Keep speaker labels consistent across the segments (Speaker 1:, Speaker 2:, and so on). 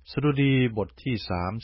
Speaker 1: สดุดีบทที่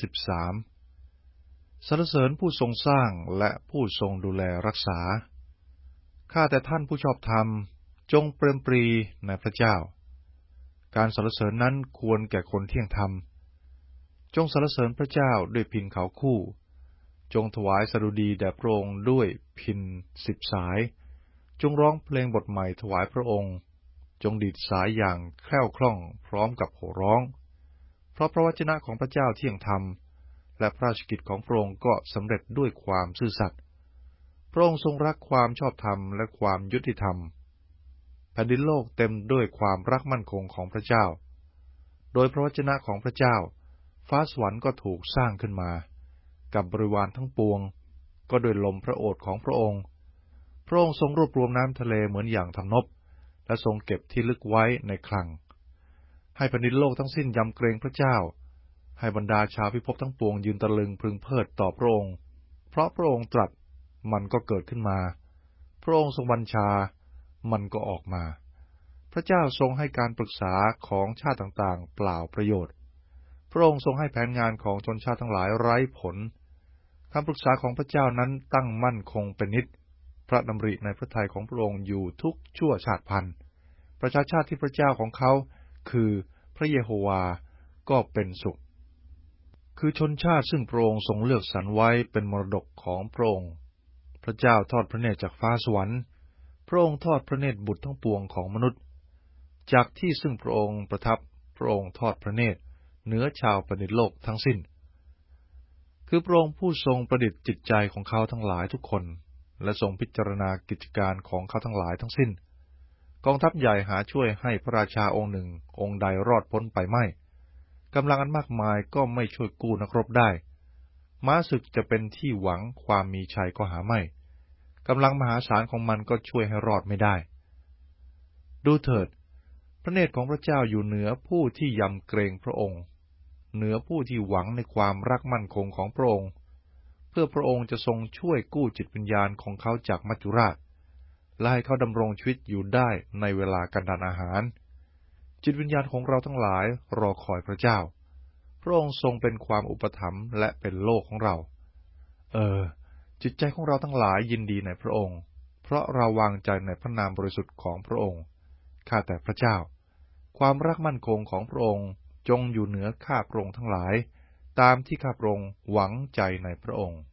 Speaker 1: 33สรรเสริญผู้ทรงสร้างและผู้ทรงดูแลรักษาข้าแต่ท่านผู้ชอบธรรมจงเปรมปรีในพระเจ้าการสรรเสริญนั้นควรแก่คนเที่ยงธรรมจงสรรเสริญพระเจ้าด้วยพิณเขาคู่จงถวายสดุดีแด่พระองค์ด้วยพิณ10 สายจงร้องเพลงบทใหม่ถวายพระองค์จงดีดสายอย่างแคล่วคล่องพร้อมกับโห่ร้องเพราะพระวจนะของพระเจ้าเที่ยงธรรมและพระราชกิจของพระองค์ก็สำเร็จด้วยความซื่อสัตย์พระองค์ทรงรักความชอบธรรมและความยุติธรรมแผ่นดินโลกเต็มด้วยความรักมั่นคงของพระเจ้าโดยพระวจนะของพระเจ้าฟ้าสวรรค์ก็ถูกสร้างขึ้นมากับบริวารทั้งปวงก็โดยลมพระโอษฐ์ของพระองค์พระองค์ทรงรวบรวมน้ำทะเลเหมือนอย่างทำนบและทรงเก็บที่ลึกไว้ในคลังให้แผ่นดินโลกทั้งสิ้นยำเกรงพระเจ้าให้บรรดาชาวพิภพทั้งปวงยืนตะลึงพึงเพิดต่อพระองค์เพราะพระองค์ตรัสมันก็เกิดขึ้นมาพระองค์ทรงบัญชามันก็ออกมาพระเจ้าทรงให้การปรึกษาของชาติต่างๆเปล่าประโยชน์พระองค์ทรงให้แผนงานของชนชาติทั้งหลายไร้ผลคำปรึกษาของพระเจ้านั้นตั้งมั่นคงเป็นนิจพระดำริในพระทัยของพระองค์อยู่ทุกชั่วชาติพันธุ์ประชาชาติที่พระเจ้าของเขาคือพระเยโฮวาก็เป็นสุขคือชนชาติซึ่งพระองค์ทรงเลือกสรรไว้เป็นมรดกของพระองค์พระเจ้าทอดพระเนตรจากฟ้าสวรรค์พระองค์ทอดพระเนตรบุตรทั้งปวงของมนุษย์จากที่ซึ่งพระองค์ประทับพระองค์ทอดพระเนตรเหนือชาวแผ่นดินโลกทั้งสิ้นคือพระองค์ผู้ทรงประดิษฐ์จิตใจของเขาทั้งหลายทุกคนและทรงพิจารณากิจการของเขาทั้งหลายทั้งสิ้นกองทัพใหญ่หาช่วยให้พระราชาองค์หนึ่งองค์ใดรอดพ้นไปไม่กำลังอันมากมายก็ไม่ช่วยกู้นักรบได้ม้าศึกจะเป็นที่หวังความมีชัยก็หาไม่กำลังมหาศาลของมันก็ช่วยให้รอดไม่ได้ดูเถิดพระเนตรของพระเจ้าอยู่เหนือผู้ที่ยำเกรงพระองค์เหนือผู้ที่หวังในความรักมั่นคงของพระองค์เพื่อพระองค์จะทรงช่วยกู้จิตวิญญาณของเขาจากมัจจุราชและให้เขาดำรงชีวิตอยู่ได้ในเวลากันดารอาหารจิตวิญญาณของเราทั้งหลายรอคอยพระเจ้าพระองค์ทรงเป็นความอุปถัมภ์และเป็นโลกของเราจิตใจของเราทั้งหลายยินดีในพระองค์เพราะเราวางใจในพระนามบริสุทธิ์ของพระองค์ข้าแต่พระเจ้าความรักมั่นคงของพระองค์จงอยู่เหนือข้าพระองค์ทั้งหลายตามที่ข้าพระองค์หวังใจในพระองค์